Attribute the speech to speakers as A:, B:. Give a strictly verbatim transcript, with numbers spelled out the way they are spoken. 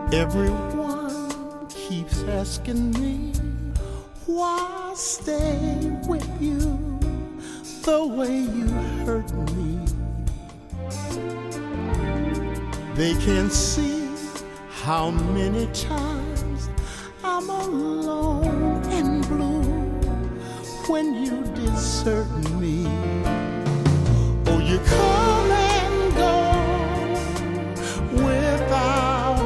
A: Everyone keeps asking me why stay with you the way you hurt me. They can see how many times I'm alone and blue when you desert me. Oh, you come